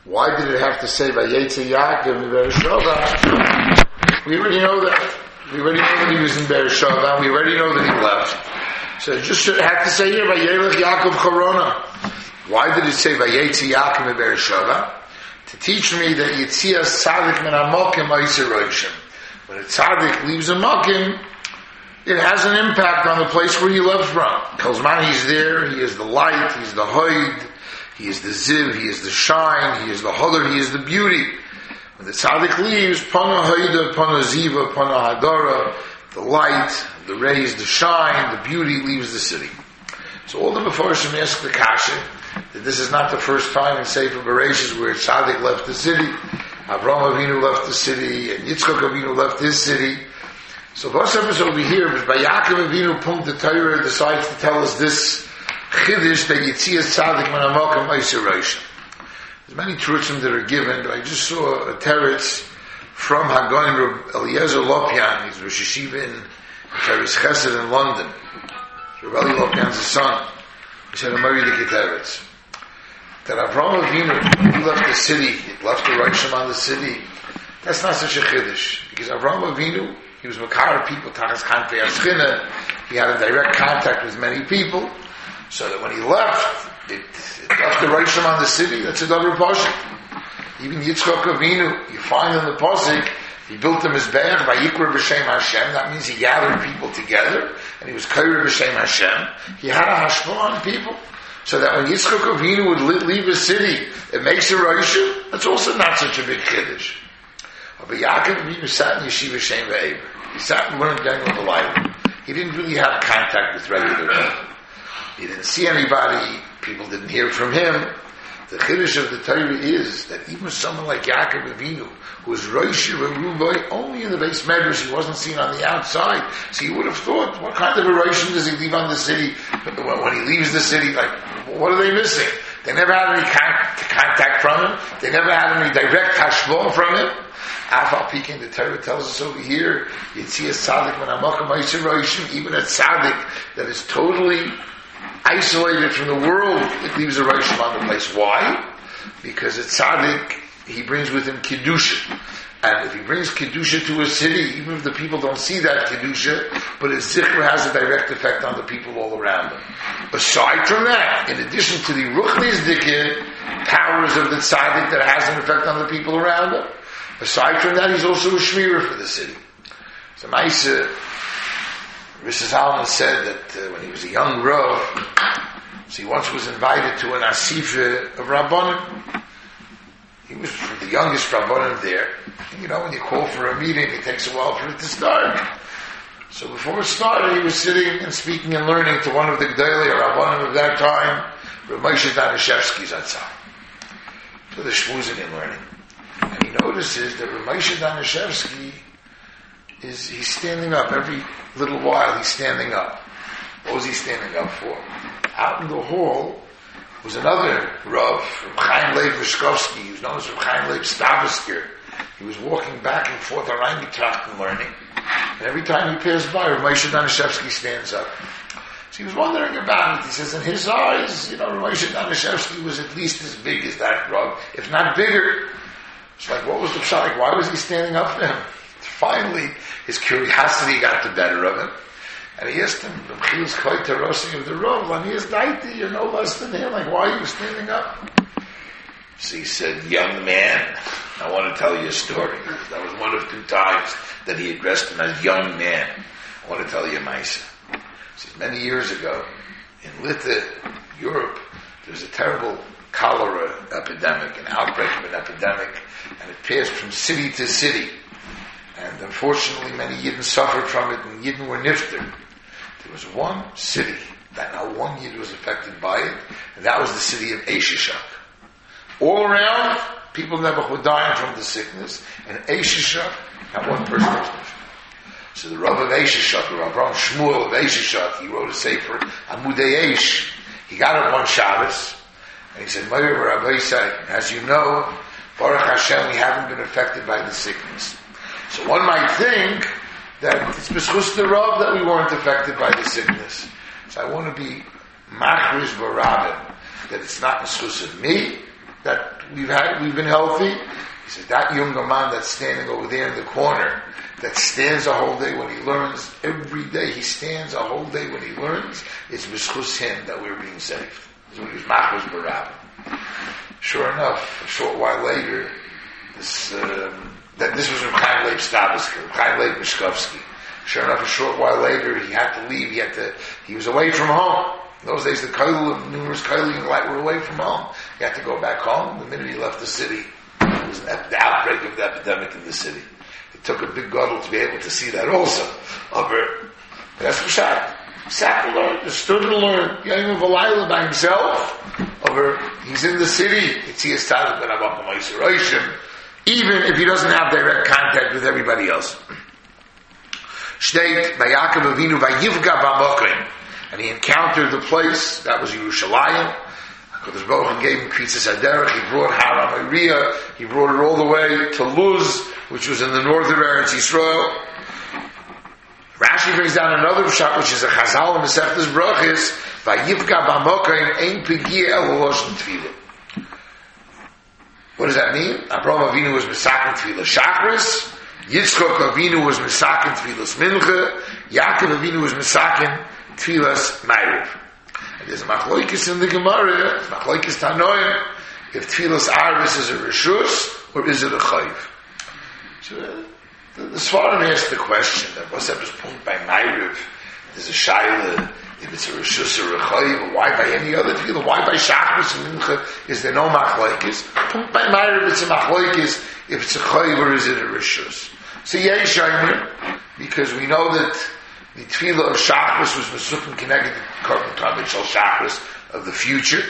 Why did it have to say Vayetze Yaakov in Beersheba? We already know that. We already know that he was in Beersheba. We already know that he left. So it just had to say here Vayelech Yaakov Charona. Why did it say Vayetze Yaakov in Beersheba? To teach me that Yitzias Tzadik min Hamokim Ma'aser Roshim. When a tzaddik leaves a makim, it has an impact on the place where he left from. Kolzman, he's there, he is the light, he's the hoid, he is the ziv, he is the shine, he is the hodor, he is the beauty. When the tzaddik leaves, pana hoida, pana ziva, pana hadara, the light, the rays, the shine, the beauty leaves the city. So all the Mefarshim ask the kasha that this is not the first time in Sefer Bereshis where tzaddik left the city. Avraham Avinu left the city, and Yitzchak Avinu left his city. So Vasam is over here, but by Yaakov Avinu, Punkt the Torah decides to tell us this chiddush that Yitzias Tzadik min Hamokim Ma'aser Roshim. There's many truths that are given, but I just saw a teretz from Hagoin Reb Eliezer Lopian. He's Rosh Yeshiva in Teretz Chesed in London. Reb Eli Lopian's son. He said, I'm married to teretz. That Avraham Avinu, he left the city, he left the Roshim on the city. That's not such a chiddush. Because Avraham Avinu, he was Makar people, Tachas Kanfei Aschina. He had a direct contact with many people. So that when he left, it left the Roshim on the city. That's a double pasuk. Even Yitzchak Avinu, you find in the pasuk, he built the Mizbeach by Yikra B'Shem Hashem. That means he gathered people together, and he was Kaira B'Shem Hashem. He had a hashpah on people. So that when Yitzchak Avinu would leave a city, it makes a Roshim. That's also not such a big chiddush. But Yaakov Avinu sat in Yeshiva Shem Ve'eber. He sat and learned Daniel the Bible. He didn't really have contact with regular people. He didn't see anybody. People didn't hear from him. The chiddush of the Torah is that even someone like Yaakov Avinu, who was Rosh Rubai only in the base medrash, he wasn't seen on the outside. So you would have thought, what kind of a Rosh does he leave on the city? When he leaves the city, like, what are they missing? They never had any contact from him. They never had any direct hashbah from him. Afal Pekin, the Torah tells us over here, Yitzias Tzadik min Hamokim Ma'aser Roshim, even a tzaddik that is totally isolated from the world, it leaves a Roshim on the place. Why? Because a tzaddik, he brings with him Kedusha. And if he brings Kedusha to a city, even if the people don't see that Kedusha, but his zikr has a direct effect on the people all around them. Aside from that, in addition to the Ruchni's dikir, powers of the tzaddik that has an effect on the people around him, aside from that, he's also a shmirah for the city. So Maisa, Mrs. Alman said that when he was a young Rav, so he once was invited to an asifa of Rabbanim. He was the youngest Rabbanim there. And, when you call for a meeting, it takes a while for it to start. So before it started, he was sitting and speaking and learning to one of the Gdolei Rabbanim of that time, Rav Moshe Danishevsky Zatzal. So the shmuzin in learning. And he notices that Rav Moshe Danishevsky he's standing up every little while. He's standing up. What was he standing up for? Out in the hall was another Rav, Chaim Leib Vishkovsky. He was known as Rav Chaim Leib Stavisker. He was walking back and forth around Trachten learning. And every time he passed by, Rav Moshe Danishevsky stands up. So he was wondering about it. He says, in his eyes, Rav Moshe Danishevsky was at least as big as that Rav, if not bigger. It's like, what was the pshat? Why was he standing up for him? Finally, his curiosity got the better of him. And he asked him, the Mechil's Choyta Rosi of the Rav, and he is Daiti, you're no less than him. Like, why are you standing up? So he said, young man, I want to tell you a story. That was one of two times that he addressed him as young man. I want to tell you a Maisa. He says, many years ago, in Litha, Europe, there was a terrible cholera epidemic, an outbreak of an epidemic, and it passed from city to city. And unfortunately, many Yidden suffered from it, and Yidden were nifter. There was one city that not one Yid was affected by it, and that was the city of Eishishak. All around, people never were dying from the sickness, and Eishishak, not one person was nifter. So the Rav of Eishishak, the Rav Shmuel of Eishishak, he wrote a sefer, Amudei Eish. He got up one Shabbos, and he said, Meir Rabbi said, as you know, Baruch Hashem, we haven't been affected by the sickness. So one might think that it's b'schus the Rav that we weren't affected by the sickness. So I want to be machriz barabim, that it's not b'schus of me that we've been healthy. He said, that younger man that's standing over there in the corner, that stands a whole day when he learns, every day he stands a whole day when he learns, it's b'schus him that we're being saved. That's what he was machos b'rab. Sure enough, a short while later, this was from Chaim Leib Stavisky, Chaim Leib Mishkovsky. Sure enough, a short while later, he had to leave. He was away from home. In those days, the numerous kollel were away from home. He had to go back home. The minute he left the city, it was the outbreak of the epidemic in the city. It took a big gadol to be able to see that also. That's Pshat. Sat to learn, stood to learn. Yom V'Layla by himself. He's in the city. It's his talent that I'm up on my even if he doesn't have direct contact with everybody else. Shteit by Yaakov Avinu vayivga b'mokim, and he encountered the place that was Yerushalayim. HaKadosh Baruch Hu gave him Kritzas Haderech. He brought Haram Uriah. He brought it all the way to Luz, which was in the north of Eretz Yisrael. Rashi brings down another pshat, which is a Chazal in Masechtas Brachos. Vayivga b'mokim ein pigia el loshen tefillah. What does that mean? Abraham Avinu was Mesakin Tefillah Shachris. Yitzchok Avinu was Mesakin Tefillas Mincha. Yaakov Avinu was Mesakin Tefillas Ma'ariv. And there's a Machloikis in the Gemara, Machloikis Tanoim, if Tefillas Arvis is a Rishus, or is it a Chayiv? So the Sfarim asked the question, that was that was pumped by Ma'ariv. There's a Shaila, if it's a Rishus or a Chayiv, why by any other Tefillah? Why by Shachris and Mincha is there no Machloikis? Pumped by Ma'ariv, it's a Machloikis, if it's a Chayiv or is it a Rishus? So Yeshayim, because we know that the Tefillah of Shachris was Mesupim connected to Korban Tamid Shal Shachris of the future.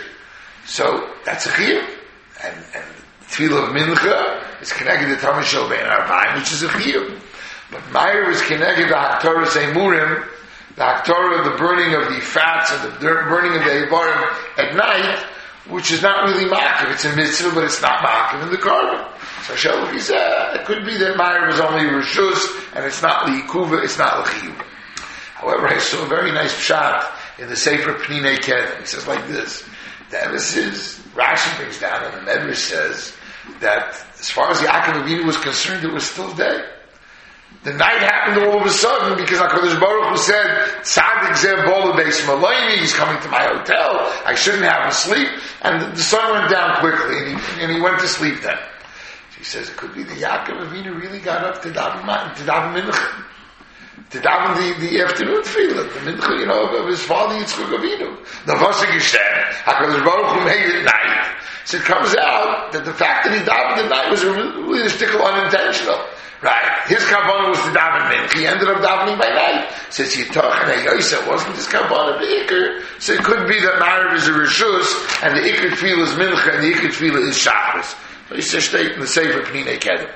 So that's a Chiyuv. And the Tefillah of Mincha is connected to Tamid Shal Bein Arbaim, which is a Chiyuv. But Meir is connected to Haktorah Seimurim, the Haktorah, the burning of the fats and the burning of the Ibarim at night, which is not really Ma'akiv. It's a mitzvah, but it's not Ma'akiv in the Korban. So Shalom said, it could be that Meir is only Rishus, and it's not Li'ikuva, it's not L'chiyuv. However, I saw a very nice pshat in the Sefer Pninei Kedem. He says like this, the emphasis, Rashi brings down, and the Medrash says, that as far as Yaakov Avinu was concerned, it was still day. The night happened all of a sudden because HaKadosh Baruch Hu said, Tzadik Zeh Bola Beis Malayni, he's coming to my hotel, I shouldn't have him sleep, and the sun went down quickly, and he went to sleep then. He says it could be that Yaakov Avinu really got up to daven mincha, to daven the afternoon tefillah, the mincha, of his father Yitzchak Avinu. The Vasik Yishem, HaKadosh Baruch Hu made it night. So it comes out that the fact that he davened at night was really a stickle unintentional. Right? His kavanah was to daven mincha. He ended up davening by night. Says Yitach and Yosa wasn't his kavanah the ikr. So it could be that Ma'ariv is a rishus, and the ikr tefillah is mincha, and the ikr tefillah is shachris. So he says state in the Sefer Pninei Kedem.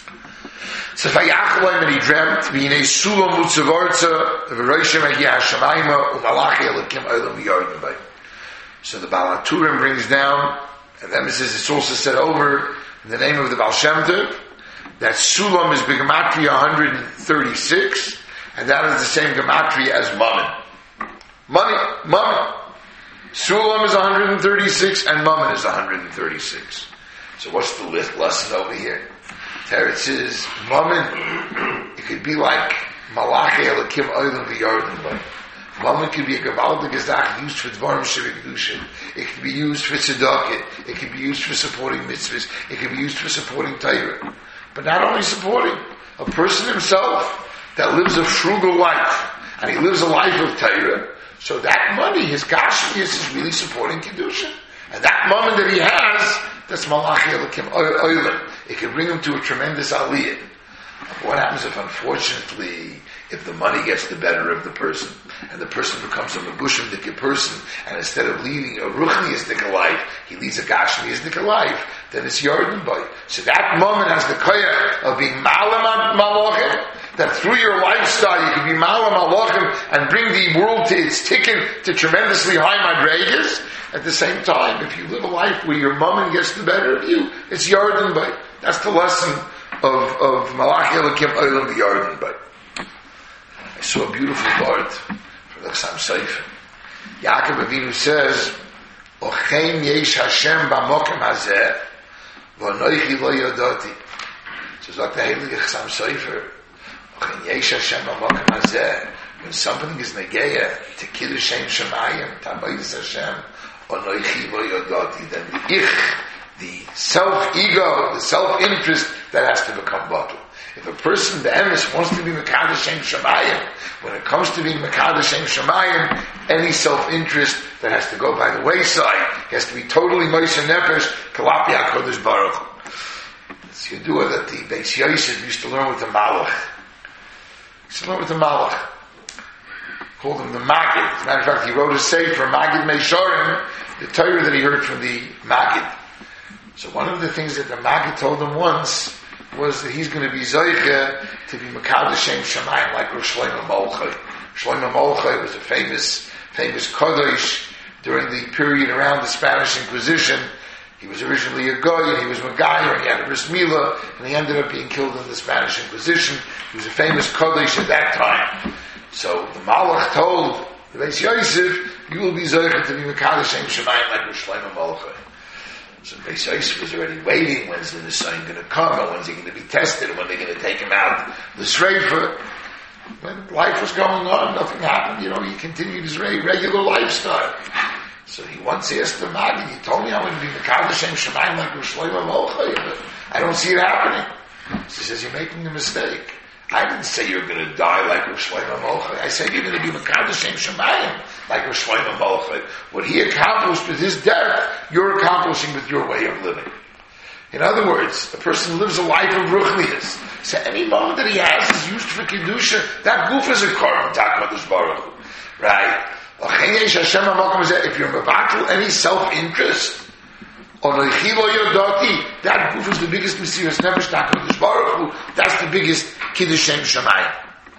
So Vayachaloim, and he dreamt, V'yinei sulam mutzavorza, V'roishem agiyah shamayma, U'malachi elikim olam v'yordin bay. So the Baal HaTurim brings down, and then it says it's also said over in the name of the Baal Shem Tov, that Sulam is Gematria 136, and that is the same Gematria as Mammon. Mammon. Sulam is 136, and Mammon is 136. So what's the lesson over here? Teretz is Mammon. It could be like Malachi Elokim Olam V'Yordin. Mammon could be a Gavaldik Gazach used for Dvarim Shevik. It could be used for Tzedakah. It could be used for supporting mitzvahs. It could be used for supporting Torah. But not only supporting a person himself that lives a frugal life, and he lives a life of Torah, so that money, his Gashmias, is really supporting Kedusha. And that moment that he has, that's Malachi Elokim Olam. It can bring him to a tremendous aliyah. What happens if, unfortunately, if the money gets the better of the person, and the person becomes a Megushim-dika person, and instead of leading a Ruchniistic life, he leads a Gashmiistic life, then it's Yarden Boy. So that moment has the koyach of being Ma'alam Malachim, that through your lifestyle you can be Ma'alam Malachim and bring the world to its tikkun to tremendously high madregas. At the same time, if you live a life where your mammon gets the better of you, it's Yarden Boy. That's the lesson of Malachi Elokim Olam V'Yordin Boy. I saw a beautiful word from the Chassam Sofer. Yaakov Avinu says, Ochein yesh Hashem b'mokem hazeh, V'anoichi lo yodoti. So Zok the Heilige Chassam Sofer, V'chen yesh Hashem ha'mokem hazeh, when something is negeya to Kiddush Shem Shemayim, to Avodas Hashem, V'anoichi lo yodoti, then the self-ego, the self-interest, that has to become bottled. If a person, the emes, wants to be Mekadosh Shem Shemayim, when it comes to being Mekadosh Shem Shemayim, any self-interest that has to go by the wayside, he has to be totally Moshe Nefesh, Kalapi HaKodesh Baruch Hu. It's Yedua that the Beis Yosef used to learn with the Malach. Called him the Maggid. As a matter of fact, he wrote a sefer, Maggid Meishorim, the Torah that he heard from the Maggid. So one of the things that the Maggid told him once was that he's going to be Zoiche to be Mekadosh Shem Shemayim like Rosh Shlomo Molchai. Shlomo Molchai was a famous Kodesh during the period around the Spanish Inquisition. He was originally a Goy, and he was Megayer, and he had a Bris Milah, and he ended up being killed in the Spanish Inquisition. He was a famous Kodesh at that time. So the Malach told the Beis Yosef, you will be Zoiche to be Mekadosh Shem Shemayim like Rosh Shlomo Molchai. So Beis Yosef was already waiting, when's the Nisayon going to come, and when's he going to be tested, and when they're going to take him out the Sreifa. When life was going on, nothing happened, he continued his regular lifestyle. So he once asked the Maggid, he told me I'm going to be Mekadosh Shem Shemayim like Rosh Shlomo Molchai, but I don't see it happening. So he says, you're making a mistake. I didn't say you're going to die like Rosh Shlomo Molchai. I said you're going to be Mekadosh Shem Shemayim like Rosh Shlomo Molchai. What he accomplished with his death, you're accomplishing with your way of living. In other words, a person lives a life of ruchnius. So any moment that he has is used for kedusha. That goof is a korban HaKadosh Baruch Hu, right? If you're mevatel any self-interest, that goof is the biggest Mesiras Nefesh HaKadosh Baruch Hu. That's the biggest Kiddush Shem Shemayim.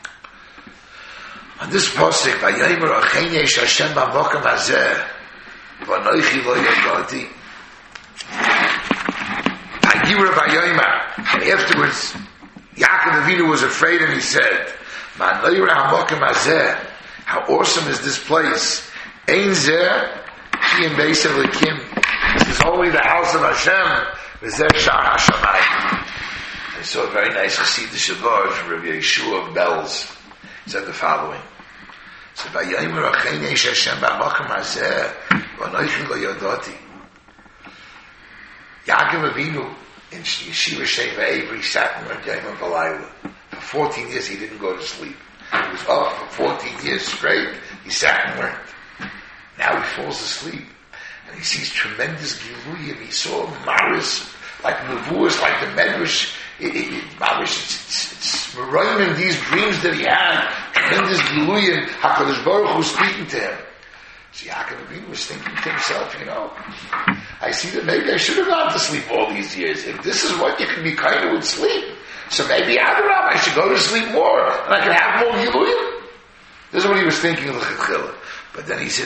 On this pasuk, Vayomer Achen Yesh Hashem B'Mokem Hazeh, V'anoichi Lo Yodati. And afterwards, Yaakov Avinu was afraid and he said, how awesome is this place? This is only the house of Hashem. I saw a very nice Chassidish Shabbat from Rabbi Yeshua of Belz. He said the following. So, Yaakov Avinu in Yeshiva Sheva Avery sat in Yom V'Layla. For 14 years he didn't go to sleep. He was up for 14 years straight. He sat and learned. Now he falls asleep and he sees tremendous Giluyim. He saw Maris, like Nevuas, like the Medrash. It's Merayim, these dreams that he had. Tremendous Giluyim. HaKadosh Baruch Hu speaking to him. So Yaakov Avinu was thinking to himself, I see that maybe I should have gone to sleep all these years. If this is what you can be kind of with sleep, so maybe Adarab, I should go to sleep more, and I can have more Giluyim. This is what he was thinking of the. But then he said,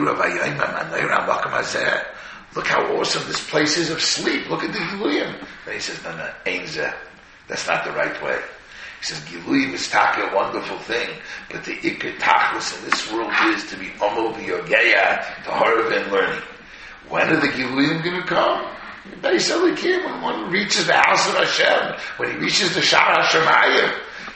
look how awesome this place is of sleep. Look at the Giluyim. And he says, no, Ein Zeh. That's not the right way. He says, Giluyim is a wonderful thing, but the Iker Tachlis in this world is to be Omo V'Yogeya, to Harav and learning. When are the Giluyim going to come? Basically, when one reaches the house of Hashem, when he reaches the Shar HaShemayim.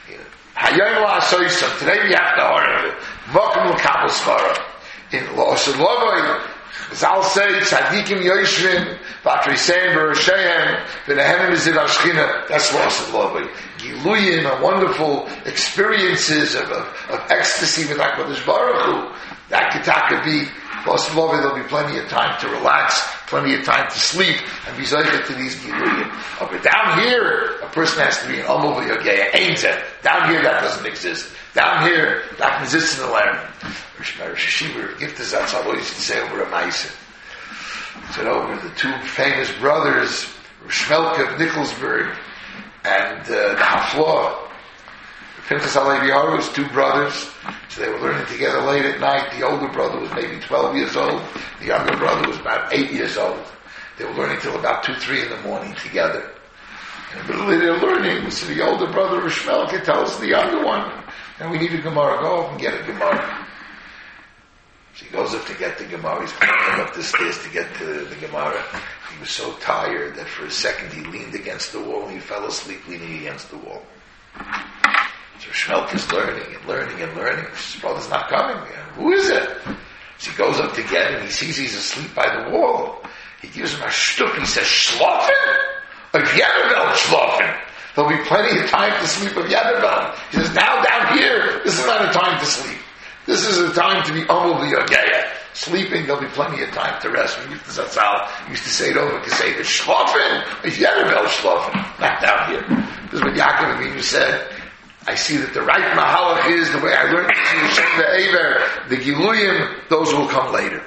Today we have to Harav it. Mokum L'Kabel Svara. In L'Osad Lovoi, Zal say, Tzadikim Yoshvin, Vatrisayim Berosheim, V'nehenim Izid Ashchina. That's L'Osad Lovoi. Giluyim and wonderful experiences of ecstasy with HaKadosh Baruch Hu. That could be L'Osad Lovoi. There'll be plenty of time to relax, plenty of time to sleep, and be zoichet to these Giluyim. But down here, a person has to be an Omo V'Yogeya, Ein Zeh. Down here, that doesn't exist. Down here, that exists in the land. Rosh Hashiva, Giftazatz, always used to say over a Maisa. Said over the two famous brothers, Shmelka of Nicholsburg and the Haflah. Pinchas Halevi Haru's two brothers. So they were learning together late at night. The older brother was maybe 12 years old. The younger brother was about 8 years old. They were learning till about 2-3 in the morning together. And in the middle of their learning, so the older brother of Shmelka tells the younger one, and we need a Gemara. Go up and get a Gemara. So he goes up to get the Gemara. He's going up the stairs to get to the Gemara. He was so tired that for a second he leaned against the wall and he fell asleep leaning against the wall. So Shmelk is learning and learning and learning. His brother's not coming. Who is it? So he goes up to get him. He sees he's asleep by the wall. He gives him a shtup. He says, Schlafen? If Yadavel Schlafen. There'll be plenty of time to sleep with Yadavel. He says, now down here, this is not a time to sleep. This is a time to be humbly Yagaya. Sleeping, there'll be plenty of time to rest. We used to say it over, to say the Schlafen, if Yadavel Schlafen. Not down here. Because when Yaakov Avinu said, I see that the right mahalach is the way I learned to see the Shem Ve'ever, the Giluyim, those will come later.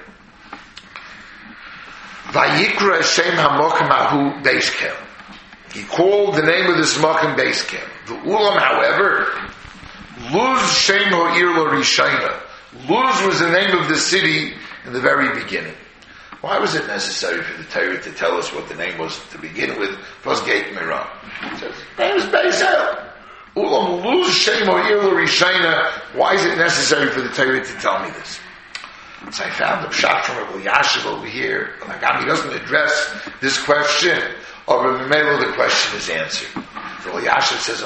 Vayikra Shem HaMokem Ahu Beiskel. He called the name of this Mokem Beiskel. The Ulam, however, Luz Shem Ha'ir Lo Rishayna. Luz was the name of the city in the very beginning. Why was it necessary for the Torah to tell us what the name was to begin with? Was Gate Miram. It says, the name is Beisel. Ulam Luz Shem Ha'ir Lo Rishayna. Why is it necessary for the Torah to tell me this? So I found a shot from Rabbi Yashiv over here. He doesn't address this question, or the question is answered. Rabbi Yashiv says,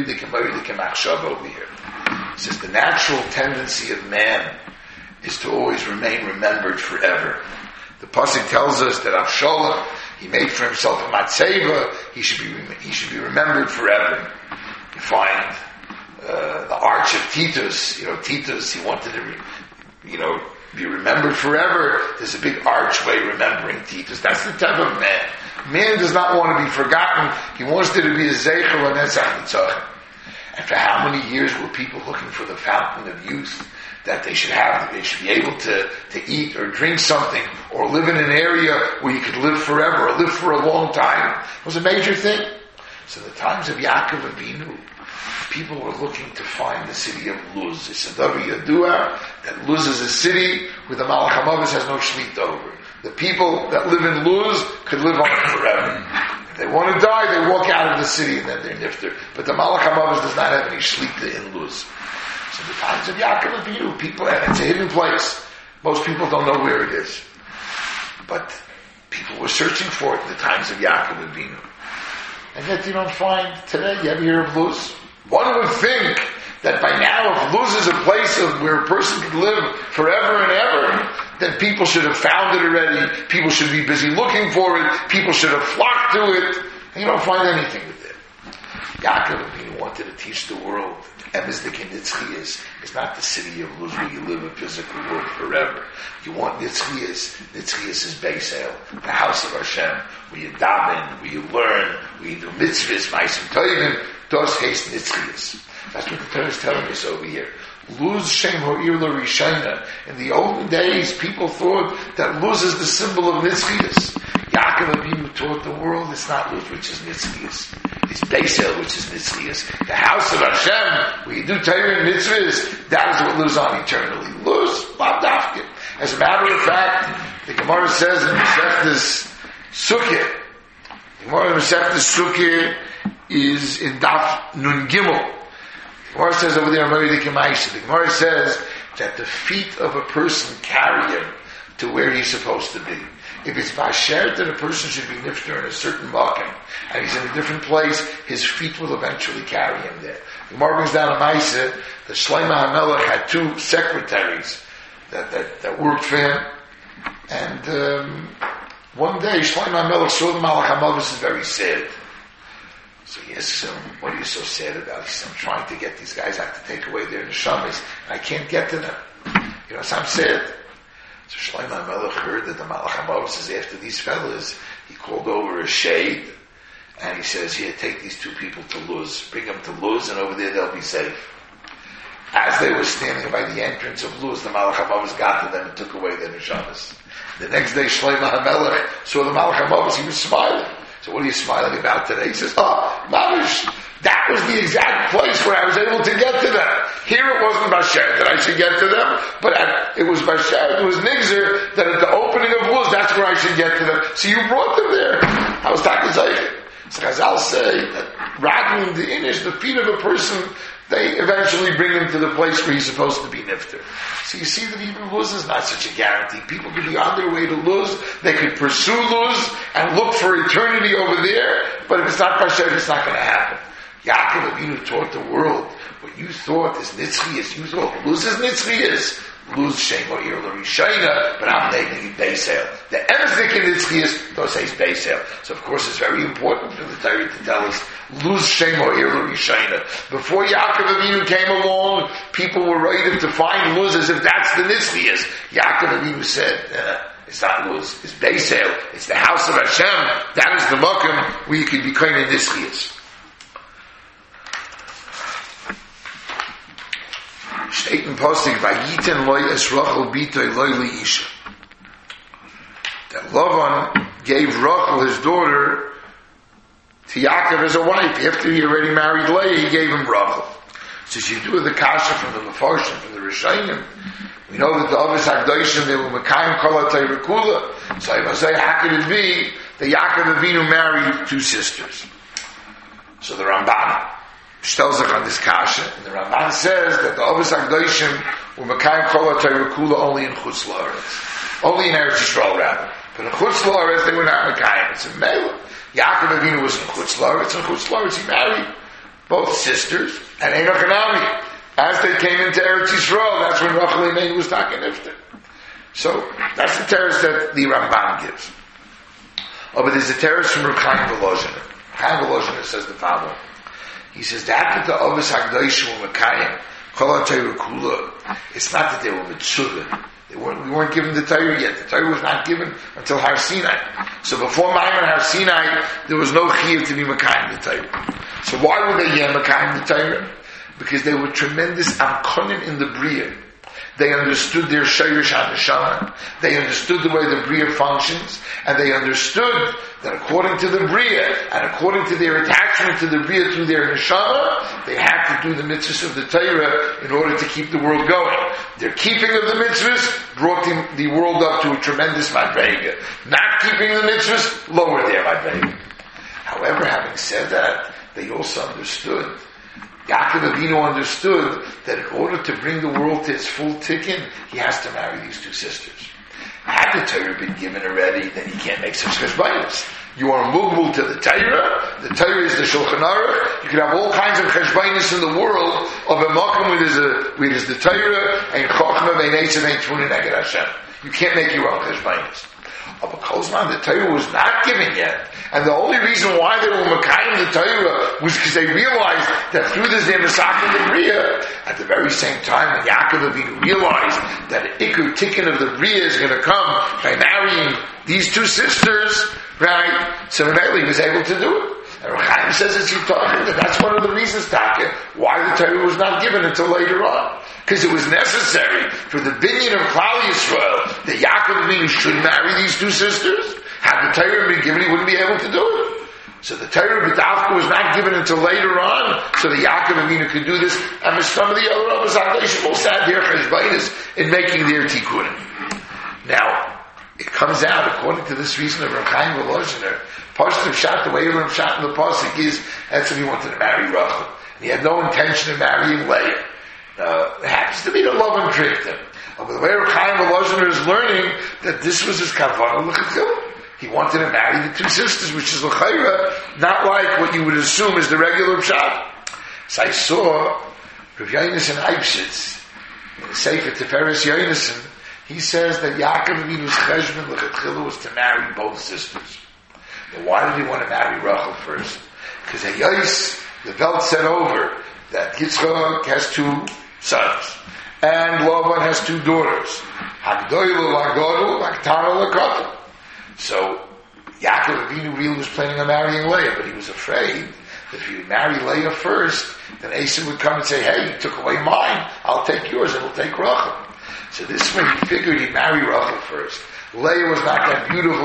over here. He says, the natural tendency of man is to always remain remembered forever. The pasuk tells us that Avshalom, he made for himself a matzeva, he should be remembered forever. You find the arch of Titus. Titus, he wanted to, be remembered forever. There's a big archway remembering Titus. That's the type of man. Man does not want to be forgotten. He wants there to be a zeicher l'netzach nitzachim. And for how many years were people looking for the fountain of youth that they should have? They should be able to eat or drink something or live in an area where you could live forever or live for a long time. It was a major thing. So the times of Yaakov Avinu, people were looking to find the city of Luz. It's a Davi Yadua that Luz is a city where the Malach HaMavis has no shlita over. The people that live in Luz could live on it forever. If they want to die, they walk out of the city and then they're nifter. But the Malach HaMavis does not have any shlita in Luz. So the times of Yaakov Avinu, people, and it's a hidden place. Most people don't know where it is. But people were searching for it in the times of Yaakov Avinu. And yet you don't find today, you ever hear of Luz? One would think that by now, if Luz is a place where a person could live forever and ever, then people should have found it already. People should be busy looking for it. People should have flocked to it. And you don't find anything with it. Yaakov Avinu wanted to teach the world. Emes the Nitzchias is not the city of Luz where you live a physical world forever. You want Nitzchias. Nitzchias is Beisel, the house of Hashem, where you daven, where you learn, where you do mitzvahs, ma'asim tovim. Dos haste Nitzchias. That's what the Torah is telling us over here. Luz Shem Ha'ir Lo Rishayna. In the olden days, people thought that Luz is the symbol of Nitzchias. Yaakov Avinu taught the world it's not Luz, which is Nitzchias. It's Beisel, which is Nitzchias. The house of Hashem, where you do Torah and mitzvahs, that is what lives on eternally. Luz, Lav Dafkin. As a matter of fact, the Gemara says in Masechtas Sukkah, the Gemara in Masechtas Sukkah is in Daf Nun Gimel. The Gemara says over there, the Gemara says that the feet of a person carry him to where he's supposed to be. If it's Basher, that a person should be nifter in a certain makom, and he's in a different place, his feet will eventually carry him there. The Gemara brings down a Maisa that Shlomo HaMelech had two secretaries that worked for him, and one day Shlomo HaMelech saw the Malach HaMavis is very sad. So he asks him, what are you so sad about? He says, I'm trying to get these guys out to take away their neshamas, and I can't get to them. So I'm sad. So Shlomo HaMelech heard that the Malach HaMavis is after these fellas. He called over a shade, and he says, here, take these two people to Luz. Bring them to Luz, and over there they'll be safe. As they were standing by the entrance of Luz, the Malach HaMavis got to them and took away their neshamas. The next day, Shlomo HaMelech saw the Malach HaMavis, he was smiling. So what are you smiling about today? He says, Mamish, that was the exact place where I was able to get to them. Here it wasn't Basher that I should get to them, but it was Basher, it was Nigzer, that at the opening of Luz, that's where I should get to them. So you brought them there. I was talking to Zayik. It's like, I Chazal say that rattling the inish, the feet of a person, they eventually bring him to the place where he's supposed to be nifter. So you see that even luz is not such a guarantee. People could be on their way to luz, they could pursue luz and look for eternity over there, but if it's not kasher, it's not going to happen. Yaakov Avinu taught the world what you thought is nitzchias, you thought luz is nitzchias. Luz shema ir l'rishayna, but I'm naming it beisel. The emzik in nitzchias, those says beisel. So of course it's very important for the Torah to tell us luz shema ir l'rishayna. Before Yaakov Avinu came along, people were ready to find luz as if that's the nitzchias. Yaakov Avinu said, it's not luz, it's beisel. It's the house of Hashem. That is the makom where you can be kind of nitzchias. Steht in Postig, Vayiten loy es Rachel bitoy loy liisha. That Lavan gave Rachel, his daughter, to Yaakov as a wife. After he already married Leah, he gave him Rachel. So she do the kasha from the Mefarshim, from the Rishayim. We know that the Avos HaKadoshim, they were Mekayim Kol HaTorah Kula. So I must say, how could it be that Yaakov Avinu married two sisters? So the Ramban stells sich on this kasha, and the Ramban says that the Avos HaKadoshim were Mekayim Kol HaTorah Kula only in Chutz La'aretz. Only in Eretz Yisrael, rather. But in Chutz La'aretz, they were not Mekayim. It's a Mela. Yaakov Avinu was in Chutz La'aretz. In Chutz La'aretz, he married both sisters, and Enoch and Ami. As they came into Eretz Yisrael, that's when Rachel Imeinu was talking Nifter. So, that's the terrace that the Ramban gives. Oh, but there's a terrace from Reb Chaim Volozhiner. Chaim Volozhiner says the following. He says, that the Avos HaKadoshim were Mekayim Kol HaTorah Kula. It's not that they were Mitzvah. We weren't given the Torah yet. The Torah was not given until Har Sinai. So before Maimon Har Sinai, there was no chiyuv to be Mekayim the Torah. So why were they Mekayim the Torah? Because they were tremendous amkonim in the Bria. They understood their Shayrish HaNeshama. They understood the way the Bria functions. And they understood that according to the Bria, and according to their attachment to the Bria through their Neshama, they had to do the mitzvahs of the Torah in order to keep the world going. Their keeping of the mitzvahs brought the world up to a tremendous madrega. Not keeping the mitzvahs lowered their madrega. However, having said that, they also understood, Yaakov Avinu understood that in order to bring the world to its full tikkun, he has to marry these two sisters. Had the Torah been given already, then he can't make such cheshbainos. You are mugmul to the Torah. The Torah is the Shulchan Aruch. You can have all kinds of cheshbainos in the world of a makom where there's the Torah and chochma v'neitzim and tfunin neged Hashem. You can't make your own cheshbainos. But Kozman, the Torah was not given yet. And the only reason why they were Mekayim the Torah was because they realized that through this they Nesakim the Bria, at the very same time when Yaakov Avinu realized that the Ikur Tikkun of the Bria is going to come by marrying these two sisters, right? So he was able to do it. And Chaim says it's talking that that's one of the reasons, Taka, why the Torah was not given until later on. Because it was necessary for the binyan of Klal Yisrael that Yaakov Avinu should marry these two sisters. Had the Torah been given, he wouldn't be able to do it. So the Torah B'Davka was not given until later on, so that Yaakov Avinu could do this. And some of the other Avos HaKadoshim also had their cheshbainos in making their tikkunim. Now, it comes out, according to this reason of Reb Chaim Volozhiner, Pashut Pshat, the way Reb Pshat in the Pasuk is, that's when he wanted to marry Rachel. He had no intention of marrying Leah. It happens to be the love and tricked him. But the way Reb Chaim Volozhiner is learning that this was his kavanah l'chitzilah. He wanted to marry the two sisters, which is l'chayra, not like what you would assume is the regular pshat. So I saw Rav Yonason Eibshitz in the Sefer Tiferes Yonason. He says that Yaakov Avinu's cheshbon l'chitzilah was to marry both sisters. But why did he want to marry Rachel first? Because the Welt said over that Yitzchak has two sons, and Lavan has two daughters. Hagdoilu l'Hagodu, Haktana l'Kotel. So Yaakov Avinu really was planning on marrying Leah, but he was afraid that if he would marry Leah first, then Esav would come and say, "Hey, you took away mine. I'll take yours, and we'll take Rachel." So this way he figured he'd marry Rachel first. Leah was not that beautiful,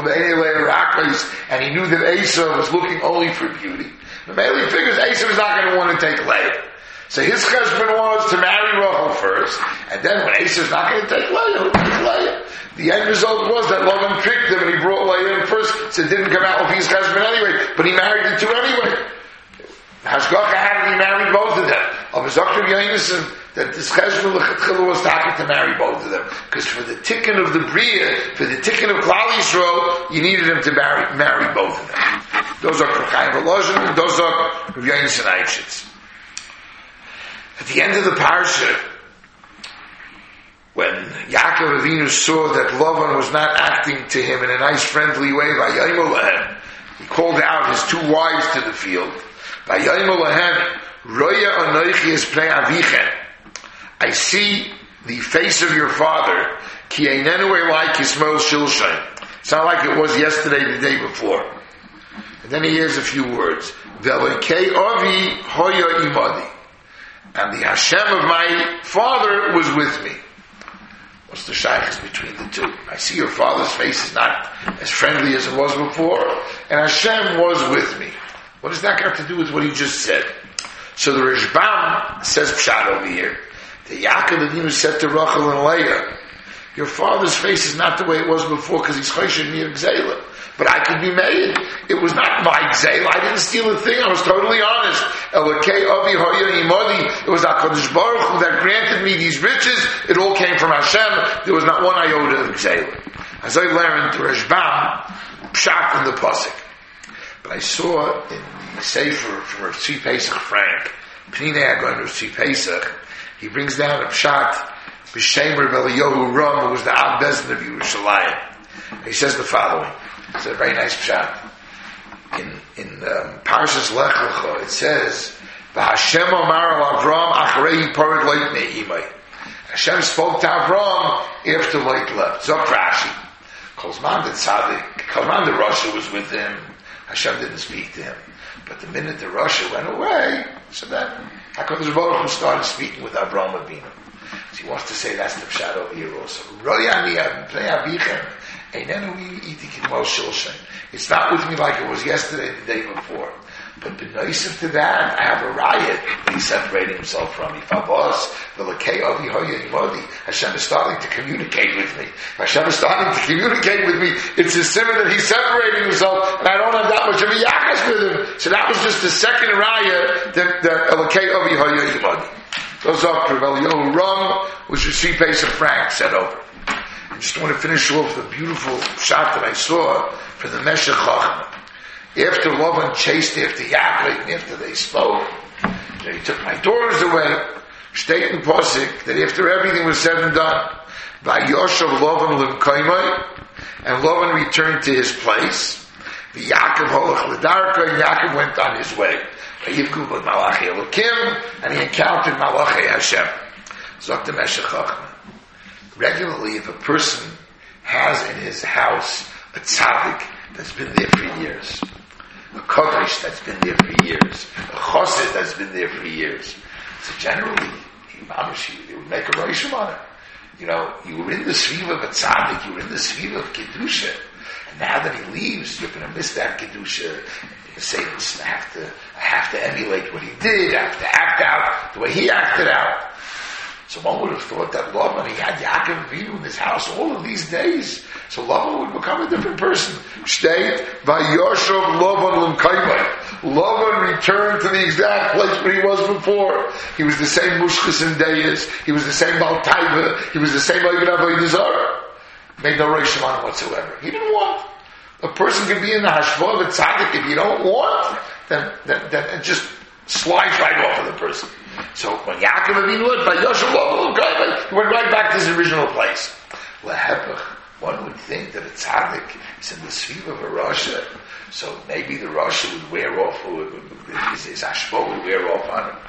and he knew that Esav was looking only for beauty. But maybe he figures Esav is not going to want to take Leah. So his husband was to marry Rachel first, and then when Esav's not going to take Leah, he'll take Leah. The end result was that Lavan tricked him and he brought Leah in first, so it didn't come out with his husband anyway, but he married the two anyway. Hashgacha had to be married both of them. Of his Dr. Yonason, that this Cheshvan L'Chatchila was happy to marry both of them. Because for the tikkun of the Bria, for the tikkun of Klal Yisrael, you needed him to marry both of them. Those are Chaim Volozhin, and those are Rav Yonason Eichitz. At the end of the parsha, when Yaakov Avinu saw that Lavan was not acting to him in a nice, friendly way, Vayomer Lahem, he called out his two wives to the field. Vayomer Lahem, Roya Anoichi es Pnei Avichem. I see the face of your father. Ki einenu elai kismol shilshain. It's not like it was yesterday, the day before. And then he hears a few words. Velokei Avi Hoya Imadi. And the Hashem of my father was with me. What's the shaykhs between the two? I see your father's face is not as friendly as it was before, and Hashem was with me. What does that got to do with what he just said? So the Rishbam says pshat over here. The Yaakov Avinu said to Rachel and Leah, your father's face is not the way it was before because he's choshen me of Gzela. But I could be made. It was not my Gzela. I didn't steal a thing. I was totally honest. Elokei Avi Hoya Imodi. It was HaKadosh Baruch Hu that granted me these riches. It all came from Hashem. There was not one iota of Gzela. As I learned to Rashbam, pshat in the pasuk. But I saw in the Sefer from Rav Tzvi Pesach Frank, Pnei Agon Rav Tzvi Pesach, he brings down a pshat b'shem Rav Eliyahu Ram, who was the Av Bezdin of Yerushalayim. He says the following. It's a very nice pshat. In Parshas Lech Lecha, it says, "V'Hashem Omar al Avram achrei pared loit ne'imay." Hashem spoke to Avram after Lot left. Zok Rashi. Kolzman the tzaddik, Kolzman the Rasha was with him. Hashem didn't speak to him. But the minute the Rasha went away, so then HaKadosh Baruch Hu started speaking with Avram Avinu. So he wants to say that's the pshat over here also. It's not with me like it was yesterday, the day before. But b'noisif to that, I have a riot that he separated himself from me. Hashem is starting to communicate with me. Hashem is starting to communicate with me. It's a simmer that he's separating himself, and I don't have that much of a yakas with him. So that was just the second riot that Elokei Avi Hoya Yimadi. Goes up to Eliyahu Ram, which was Tzvi Pesach Frank said over. I just want to finish off the beautiful shot that I saw for the Meshech Chachma. After Lavan chased after Yaakov, and after they spoke, he took my daughters away. State in Pasuk that after everything was said and done, Vayoshav Lavan l'mkaymai, and Lavan returned to his place. Yaakov holach l'darka, and Yaakov went on his way. Vayivku with Malachi Elokim, and he encountered Malachi Hashem. Zok the Meshech Chachma. Regularly, if a person has in his house a tzaddik that's been there for years, a kodesh that's been there for years, a chosed that's been there for years, so generally, they would make a roshim on it. You know, you were in the sviva of a tzaddik, you were in the sviva of kedusha, and now that he leaves, you're going to miss that kedusha. You say, listen, I have to emulate what he did, I have to act out the way he acted out. So one would have thought that Lavan, he had Yaakov Avinu in his house all of these days. So Lavan would become a different person. State, Vayoshav Lavan l'mkaymai. Lavan returned to the exact place where he was before. He was the same Mushchis and Deis. He was the same Baal Taiva. He was the same Ovid Avodah Zarah. Made no Rosh Hashanah whatsoever. He didn't want. A person could be in the Hashvah of a tzaddik. If you don't want, then it just slides right off of the person. So when Yaakov Avinu went by Yosef, he went right back to his original place. Lehepech, one would think that a tzaddik is in the sviva of a rasha, so maybe the rasha would wear off, his ashpo would wear off on him,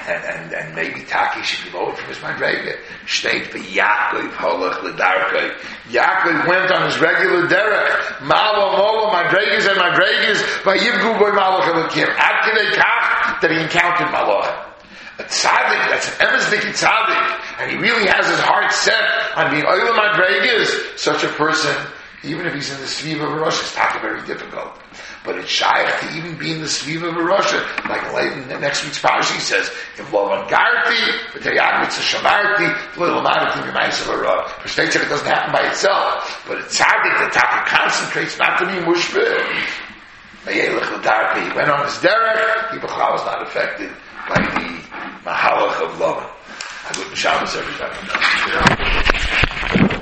and maybe Taki should be lowered from his madrega. State by Yaakov holach l'darkei. Yaakov went on his regular derech. Malo madregas and madregas by Yivgu boy malach elokim. Ad kidei kach that he encountered malach. A tzaddik, that's an emesdik tzaddik, and he really has his heart set on being oilam madregas. Such a person, even if he's in the sviva of a Russia, it's not very difficult. But it's shaykh to even be in the sviva of a Russia. Like in next week's parasha, he says, "If lo garti, but teyagmitz shamarti, little marti b'ma'asav hara." For states that it doesn't happen by itself, but a tzaddik that concentrates not to be mushbeh. He went on his derech. He was not affected by the mahalach of Lavan. I wouldn't Shabbos every time.